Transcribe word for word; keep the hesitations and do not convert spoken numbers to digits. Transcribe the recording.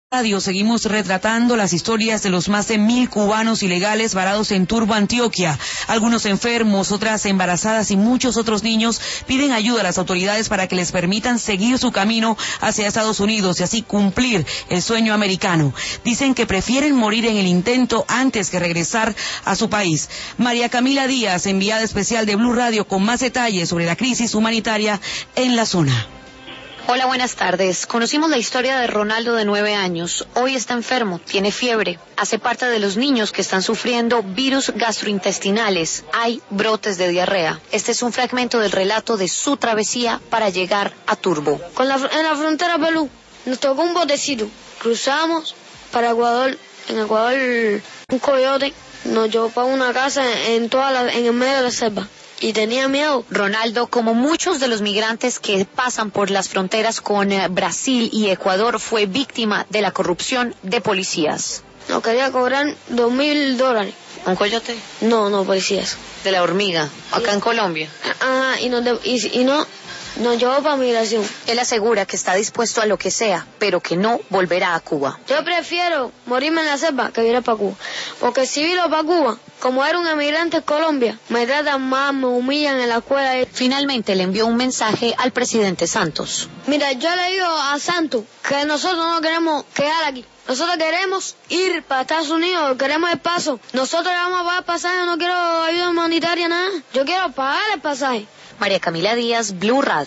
Radio seguimos retratando las historias de los más de mil cubanos ilegales varados en Turbo, Antioquia. Algunos enfermos, otras embarazadas y muchos otros niños piden ayuda a las autoridades para que les permitan seguir su camino hacia Estados Unidos y así cumplir el sueño americano. Dicen que prefieren morir en el intento antes que regresar a su país. María Camila Díaz, enviada especial de Blue Radio, con más detalles sobre la crisis humanitaria en la zona. Hola, buenas tardes. Conocimos la historia de Ronaldo, de nueve años. Hoy está enfermo, tiene fiebre. Hace parte de los niños que están sufriendo virus gastrointestinales. Hay brotes de diarrea. Este es un fragmento del relato de su travesía para llegar a Turbo. Con la, en la frontera Perú nos tocó un botecito. Cruzamos para Ecuador. En Ecuador un coyote nos llevó para una casa en, toda la, en el medio de la selva. Y tenía miedo. Ronaldo, como muchos de los migrantes que pasan por las fronteras con eh, Brasil y Ecuador, fue víctima de la corrupción de policías. Nos quería cobrar dos mil dólares. ¿Un coyote? No, no, policías. De la hormiga, acá sí. En Colombia. Ajá, y, nos de, y, y no, nos llevó para migración. Él asegura que está dispuesto a lo que sea, pero que no volverá a Cuba. Yo prefiero morirme en la selva que ir para Cuba. Porque si viro para Cuba, como era un emigrante en Colombia, me tratan mal, me humillan en la escuela. Finalmente le envió un mensaje al presidente Santos. Mira, yo le digo a Santos que nosotros no queremos quedar aquí. Nosotros queremos ir para Estados Unidos, queremos el paso. Nosotros le vamos a pagar pasaje, no quiero ayuda humanitaria, nada. Yo quiero pagar el pasaje. María Camila Díaz, Blue Radio.